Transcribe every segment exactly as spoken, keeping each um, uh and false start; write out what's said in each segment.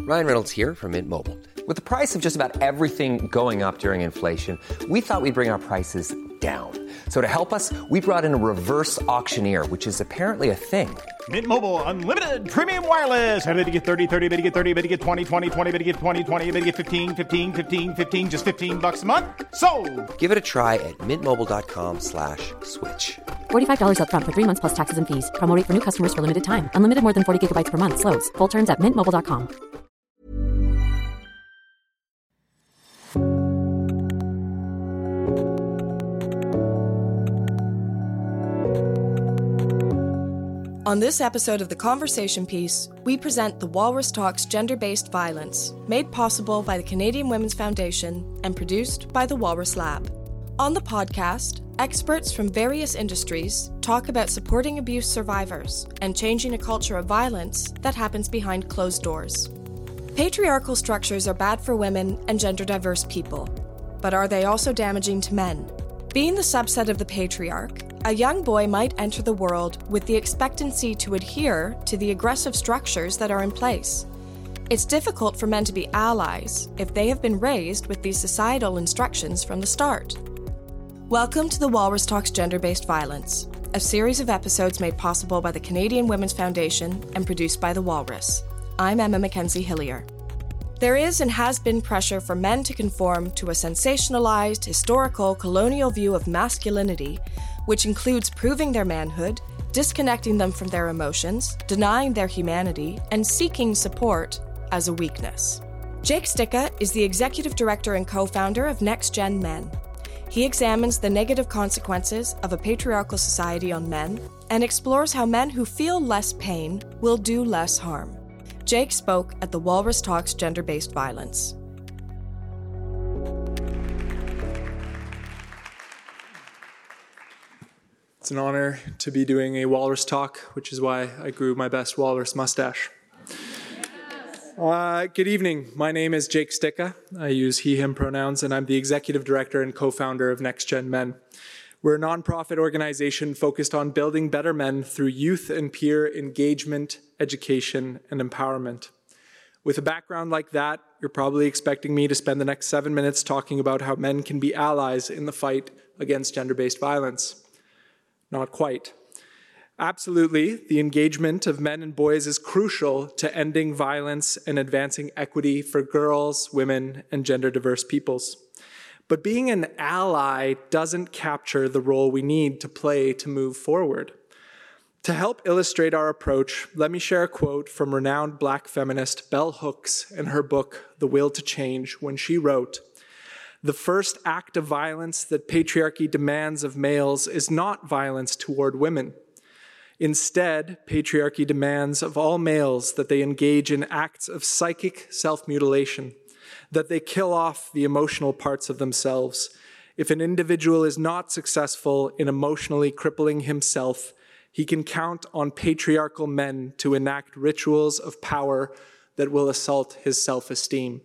Ryan Reynolds here from Mint Mobile. With the price of just about everything going up during inflation, we thought we'd bring our prices down. So to help us, we brought in a reverse auctioneer, which is apparently a thing. Mint Mobile Unlimited Premium Wireless. How to get thirty, thirty, how to get thirty, how to get twenty, twenty, twenty, how to get twenty, twenty, how to get fifteen, fifteen, fifteen, fifteen, just fifteen bucks a month? Sold! Give it a try at mintmobile.com slash switch. forty-five dollars up front for three months plus taxes and fees. Promo rate for new customers for limited time. Unlimited more than forty gigabytes per month. Slows full terms at mint mobile dot com. On this episode of The Conversation Piece, we present the Walrus Talks Gender-Based Violence, made possible by the Canadian Women's Foundation and produced by the Walrus Lab. On the podcast, experts from various industries talk about supporting abuse survivors and changing a culture of violence that happens behind closed doors. Patriarchal structures are bad for women and gender-diverse people, but are they also damaging to men? Being the subset of the patriarch, a young boy might enter the world with the expectancy to adhere to the aggressive structures that are in place. It's difficult for men to be allies if they have been raised with these societal instructions from the start. Welcome to the Walrus Talks Gender-Based Violence, a series of episodes made possible by the Canadian Women's Foundation and produced by the Walrus. I'm Emma Mackenzie Hillier. There is and has been pressure for men to conform to a sensationalized, historical, colonial view of masculinity, which includes proving their manhood, disconnecting them from their emotions, denying their humanity, and seeking support as a weakness. Jake Sticka is the executive director and co-founder of Next Gen Men. He examines the negative consequences of a patriarchal society on men and explores how men who feel less pain will do less harm. Jake spoke at the Walrus Talks Gender-Based Violence. It's an honor to be doing a Walrus Talk, which is why I grew my best walrus mustache. Uh, good evening. My name is Jake Sticka. I use he, him pronouns, and I'm the executive director and co-founder of Next Gen Men. We're a nonprofit organization focused on building better men through youth and peer engagement, education, and empowerment. With a background like that, you're probably expecting me to spend the next seven minutes talking about how men can be allies in the fight against gender-based violence. Not quite. Absolutely, the engagement of men and boys is crucial to ending violence and advancing equity for girls, women, and gender-diverse peoples. But being an ally doesn't capture the role we need to play to move forward. To help illustrate our approach, let me share a quote from renowned Black feminist Bell Hooks in her book, The Will to Change, when she wrote, "The first act of violence that patriarchy demands of males is not violence toward women. Instead, patriarchy demands of all males that they engage in acts of psychic self-mutilation, that they kill off the emotional parts of themselves. If an individual is not successful in emotionally crippling himself, he can count on patriarchal men to enact rituals of power that will assault his self-esteem."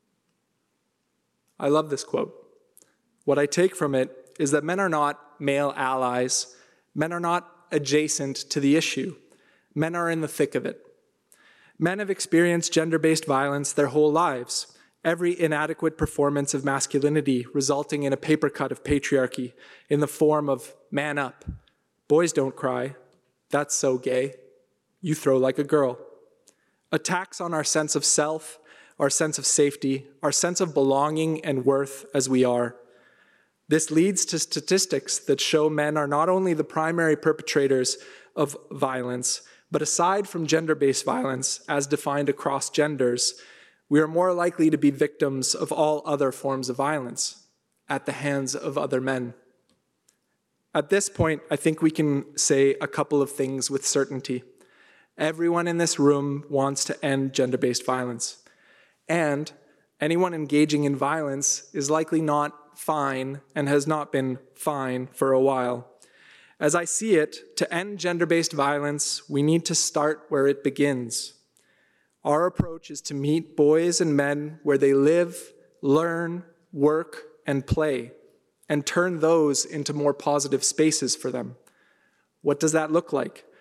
I love this quote. What I take from it is that men are not male allies. Men are not adjacent to the issue. Men are in the thick of it. Men have experienced gender-based violence their whole lives. Every inadequate performance of masculinity resulting in a paper cut of patriarchy in the form of man up. Boys don't cry. That's so gay. You throw like a girl. Attacks on our sense of self, our sense of safety, our sense of belonging and worth as we are. This leads to statistics that show men are not only the primary perpetrators of violence, but aside from gender-based violence, as defined across genders, we are more likely to be victims of all other forms of violence at the hands of other men. At this point, I think we can say a couple of things with certainty. Everyone in this room wants to end gender-based violence. And anyone engaging in violence is likely not fine and has not been fine for a while. As I see it, to end gender-based violence, we need to start where it begins. Our approach is to meet boys and men where they live, learn, work, and play, and turn those into more positive spaces for them. What does that look like?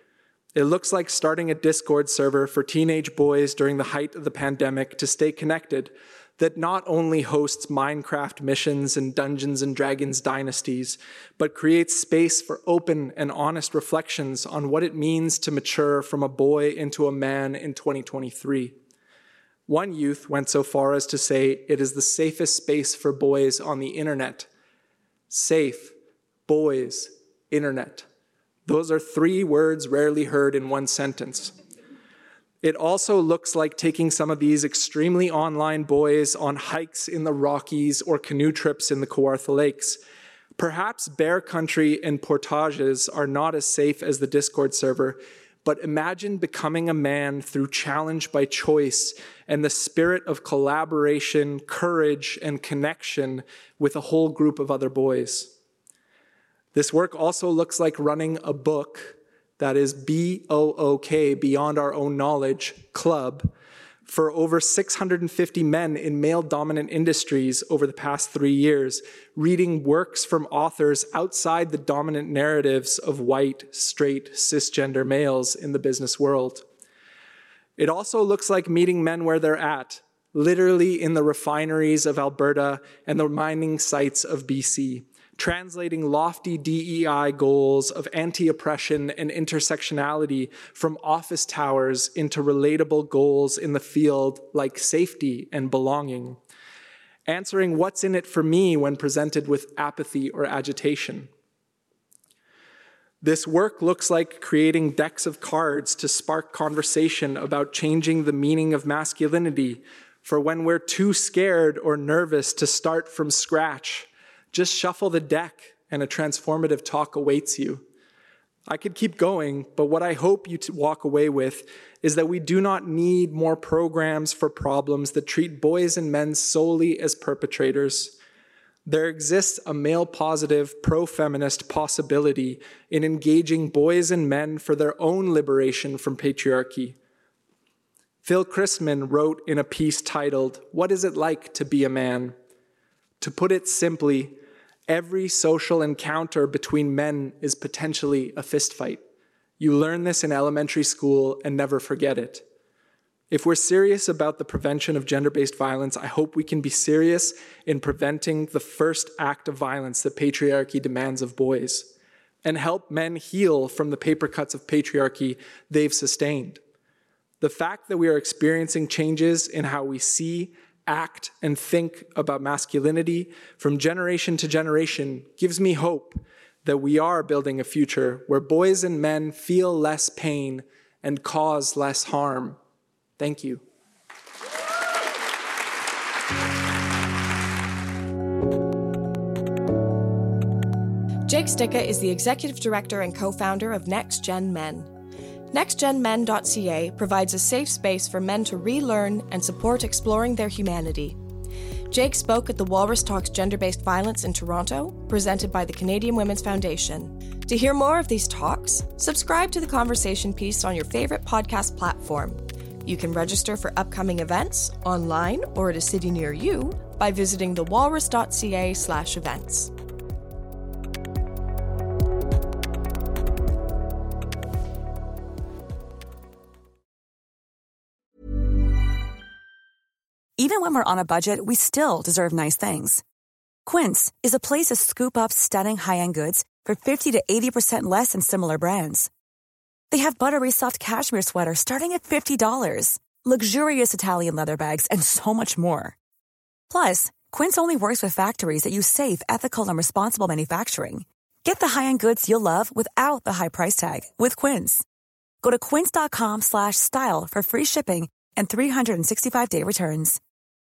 It looks like starting a Discord server for teenage boys during the height of the pandemic to stay connected that not only hosts Minecraft missions and Dungeons and Dragons dynasties, but creates space for open and honest reflections on what it means to mature from a boy into a man in twenty twenty-three. One youth went so far as to say it is the safest space for boys on the internet. Safe, boys, internet. Those are three words rarely heard in one sentence. It also looks like taking some of these extremely online boys on hikes in the Rockies or canoe trips in the Kawartha Lakes. Perhaps bear country and portages are not as safe as the Discord server, but imagine becoming a man through challenge by choice and the spirit of collaboration, courage, and connection with a whole group of other boys. This work also looks like running a book, that is B O O K, Beyond Our Own Knowledge, club, for over six hundred fifty men in male-dominant industries over the past three years, reading works from authors outside the dominant narratives of white, straight, cisgender males in the business world. It also looks like meeting men where they're at, literally in the refineries of Alberta and the mining sites of B C, translating lofty D E I goals of anti-oppression and intersectionality from office towers into relatable goals in the field like safety and belonging, answering what's in it for me when presented with apathy or agitation. This work looks like creating decks of cards to spark conversation about changing the meaning of masculinity for when we're too scared or nervous to start from scratch. Just shuffle the deck and a transformative talk awaits you. I could keep going, but what I hope you to walk away with is that we do not need more programs for problems that treat boys and men solely as perpetrators. There exists a male-positive, pro-feminist possibility in engaging boys and men for their own liberation from patriarchy. Phil Chrisman wrote in a piece titled, "What is it like to be a man?" To put it simply, every social encounter between men is potentially a fistfight. You learn this in elementary school and never forget it. If we're serious about the prevention of gender-based violence, I hope we can be serious in preventing the first act of violence that patriarchy demands of boys, and help men heal from the paper cuts of patriarchy they've sustained. The fact that we are experiencing changes in how we see, act, and think about masculinity from generation to generation gives me hope that we are building a future where boys and men feel less pain and cause less harm. Thank you. Jake Sticka is the executive director and co-founder of Next Gen Men. next gen men dot c a provides a safe space for men to relearn and support exploring their humanity. Jake spoke at the Walrus Talks Gender-Based Violence in Toronto, presented by the Canadian Women's Foundation. To hear more of these talks, subscribe to the conversation piece on your favorite podcast platform. You can register for upcoming events online or at a city near you by visiting the walrus dot c a slash events. Even when we're on a budget, we still deserve nice things. Quince is a place to scoop up stunning high-end goods for fifty to eighty percent less than similar brands. They have buttery soft cashmere sweaters starting at fifty dollars, luxurious Italian leather bags, and so much more. Plus, Quince only works with factories that use safe, ethical, and responsible manufacturing. Get the high-end goods you'll love without the high price tag with Quince. Go to quince dot com slash style for free shipping and three sixty-five day returns.